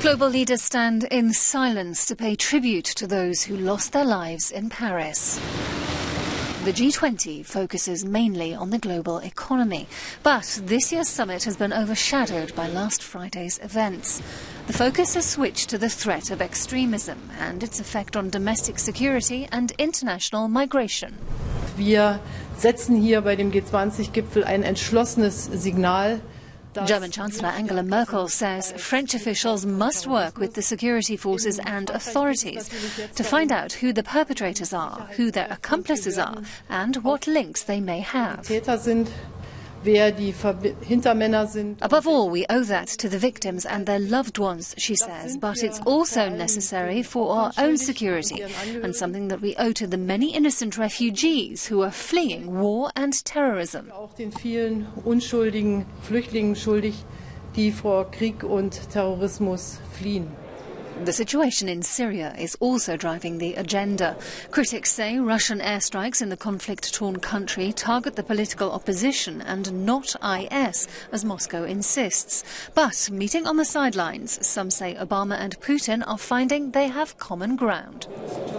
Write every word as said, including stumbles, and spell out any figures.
Global leaders stand in silence to pay tribute to those who lost their lives in Paris. The G twenty focuses mainly on the global economy, but this year's summit has been overshadowed by last Friday's events. The focus has switched to the threat of extremism and its effect on domestic security and international migration. Wir setzen hier bei dem G zwanzig Gipfel ein entschlossenes Signal. German Chancellor Angela Merkel says French officials must work with the security forces and authorities to find out who the perpetrators are, who their accomplices are, and what links they may have. Above all, we owe that to the victims and their loved ones, she says, but it's also necessary for our own security and something that we owe to the many innocent refugees who are fleeing war and terrorism. Auch den vielen unschuldigen Flüchtlingen schuldig, die vor Krieg und Terrorismus fliehen. The situation in Syria is also driving the agenda. Critics say Russian airstrikes in the conflict-torn country target the political opposition and not I S, as Moscow insists. But meeting on the sidelines, some say Obama and Putin are finding they have common ground.